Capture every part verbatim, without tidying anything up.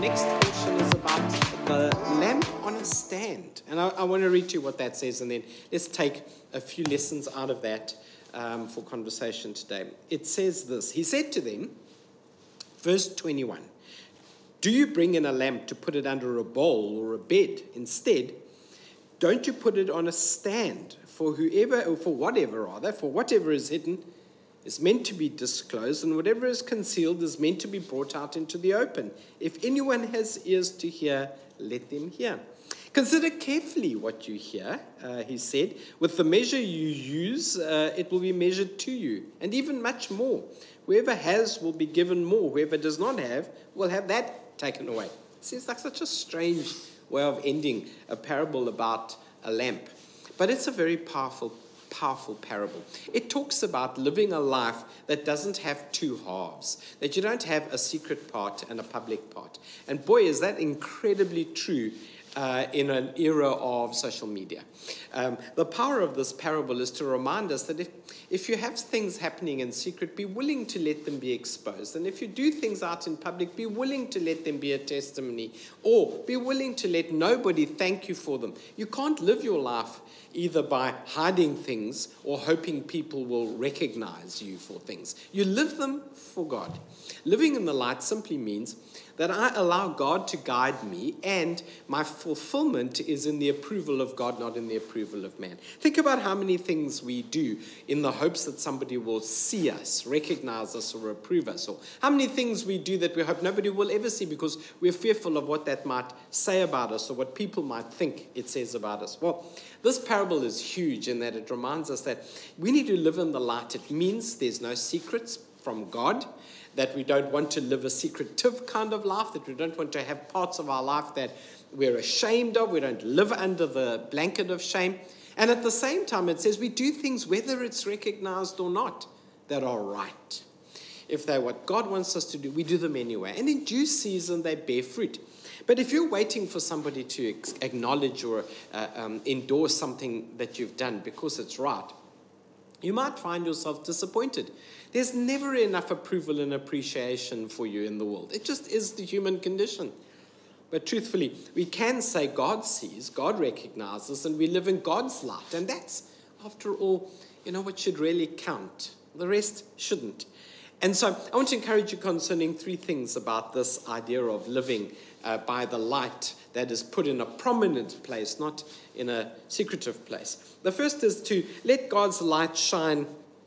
next portion is about the lamp on a stand. And I, I want to read to you what that says, and then let's take a few lessons out of that um, for conversation today. It says this. He said to them, verse twenty-one, "Do you bring in a lamp to put it under a bowl or a bed? Instead, don't you put it on a stand? For whoever, or for whatever rather, for whatever is hidden is meant to be disclosed, and whatever is concealed is meant to be brought out into the open. If anyone has ears to hear, let them hear. Consider carefully what you hear," uh, he said. "With the measure you use, uh, it will be measured to you, and even much more. Whoever has will be given more. Whoever does not have will have that taken away." It seems like such a strange way of ending a parable about a lamp. But it's a very powerful, powerful parable. It talks about living a life that doesn't have two halves, that you don't have a secret part and a public part. And boy, is that incredibly true Uh, in an era of social media. Um, the power of this parable is to remind us that if, if you have things happening in secret, be willing to let them be exposed. And if you do things out in public, be willing to let them be a testimony, or be willing to let nobody thank you for them. You can't live your life either by hiding things or hoping people will recognize you for things. You live them for God. Living in the light simply means that I allow God to guide me, and my fulfillment is in the approval of God, not in the approval of man. Think about how many things we do in the hopes that somebody will see us, recognize us, or approve us. Or how many things we do that we hope nobody will ever see because we're fearful of what that might say about us or what people might think it says about us. Well, this parable is huge in that it reminds us that we need to live in the light. It means there's no secrets from God, that we don't want to live a secretive kind of life, that we don't want to have parts of our life that we're ashamed of. We don't live under the blanket of shame. And at the same time, it says we do things, whether it's recognized or not, that are right. If they're what God wants us to do, we do them anyway. And in due season, they bear fruit. But if you're waiting for somebody to acknowledge or uh, um, endorse something that you've done because it's right, you might find yourself disappointed. There's never enough approval and appreciation for you in the world. It just is the human condition. But truthfully, we can say God sees, God recognizes, and we live in God's light. And that's, after all, you know, what should really count. The rest shouldn't. And so I want to encourage you concerning three things about this idea of living uh, by the light that is put in a prominent place, not in a secretive place. The first is to let God's light shine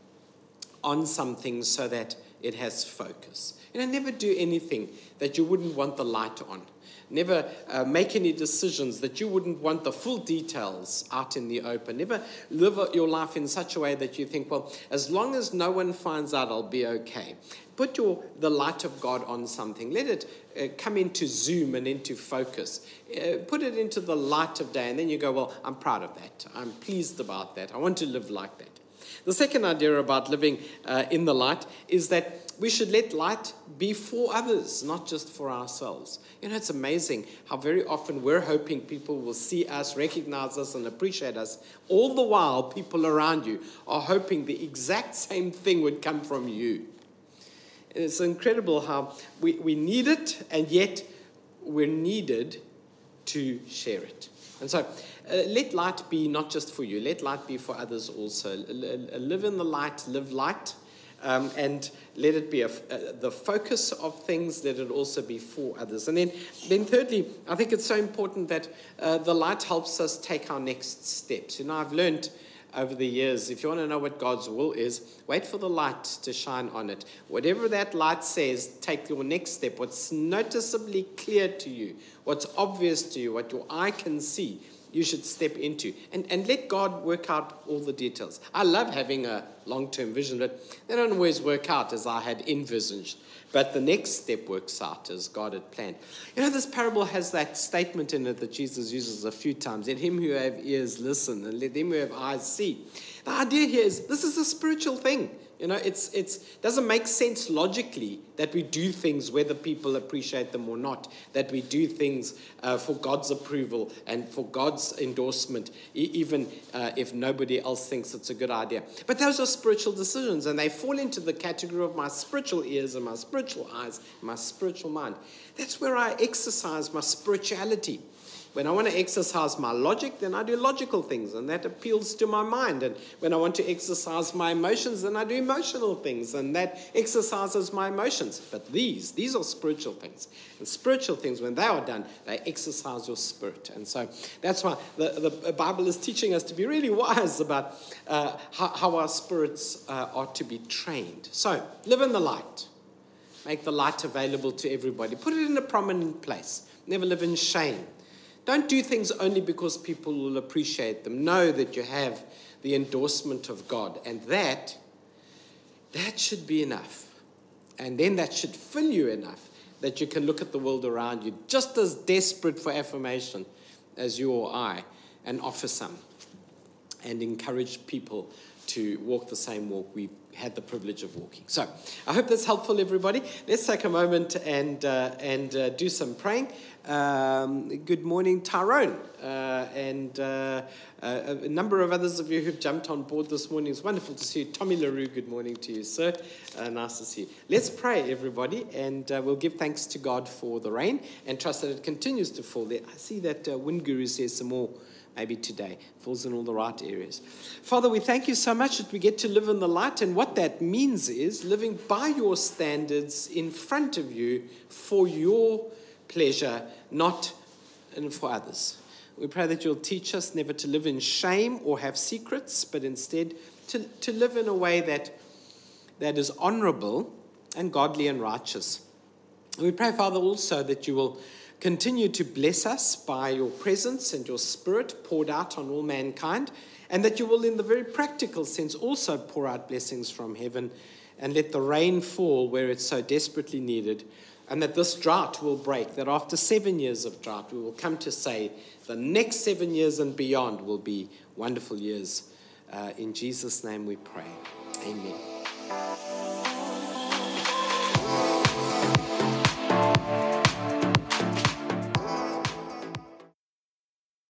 on something so that it has focus. You know, never do anything that you wouldn't want the light on. Never uh, make any decisions that you wouldn't want the full details out in the open. Never live your life in such a way that you think, well, as long as no one finds out, I'll be okay. Put your the light of God on something. Let it uh, come into zoom and into focus. Uh, put it into the light of day, and then you go, well, I'm proud of that. I'm pleased about that. I want to live like that. The second idea about living uh, in the light is that we should let light be for others, not just for ourselves. You know, it's amazing how very often we're hoping people will see us, recognize us, and appreciate us. All the while, people around you are hoping the exact same thing would come from you. And it's incredible how we, we need it, and yet we're needed to share it. And so, uh, let light be not just for you, let light be for others also. L- l- live in the light, live light, um, and let it be a, uh, the focus of things, let it also be for others. And then, then thirdly, I think it's so important that uh, the light helps us take our next steps. You know, I've learned over the years, if you want to know what God's will is, wait for the light to shine on it. Whatever that light says, take your next step. What's noticeably clear to you, what's obvious to you, what your eye can see, you should step into. And, and let God work out all the details. I love having a long-term vision, but they don't always work out as I had envisaged. But the next step works out as God had planned. You know, this parable has that statement in it that Jesus uses a few times. Let him who have ears listen, and let them who have eyes see. The idea here is this is a spiritual thing. You know, it's it's doesn't make sense logically that we do things whether people appreciate them or not, that we do things uh, for God's approval and for God's endorsement, e- even uh, if nobody else thinks it's a good idea. But those are spiritual decisions, and they fall into the category of my spiritual ears and my spiritual eyes, and my spiritual mind. That's where I exercise my spirituality. When I want to exercise my logic, then I do logical things, and that appeals to my mind. And when I want to exercise my emotions, then I do emotional things, and that exercises my emotions. But these, these are spiritual things. And spiritual things, when they are done, they exercise your spirit. And so that's why the, the Bible is teaching us to be really wise about uh, how, how our spirits uh, are to be trained. So live in the light. Make the light available to everybody. Put it in a prominent place. Never live in shame. Don't do things only because people will appreciate them. Know that you have the endorsement of God, and that, that should be enough. And then that should fill you enough that you can look at the world around you just as desperate for affirmation as you or I, and offer some and encourage people to walk the same walk we've had the privilege of walking. So I hope that's helpful, everybody. Let's take a moment and uh, and uh, do some praying. Um, good morning, Tyrone, uh, and uh, uh, a number of others of you who've jumped on board this morning. It's wonderful to see you. Tommy LaRue, good morning to you, sir. Uh, nice to see you. Let's pray, everybody, and uh, we'll give thanks to God for the rain and trust that it continues to fall. There, I see that uh, Wind Guru says some more. Maybe today falls in all the right areas. Father, we thank you so much that we get to live in the light, and what that means is living by your standards in front of you for your pleasure, not and for others. We pray that you'll teach us never to live in shame or have secrets, but instead to, to live in a way that, that is honorable and godly and righteous. We pray, Father, also that you will continue to bless us by your presence and your spirit poured out on all mankind, and that you will, in the very practical sense, also pour out blessings from heaven and let the rain fall where it's so desperately needed, and that this drought will break, that after seven years of drought, we will come to say the next seven years and beyond will be wonderful years. Uh, in Jesus' name we pray. Amen.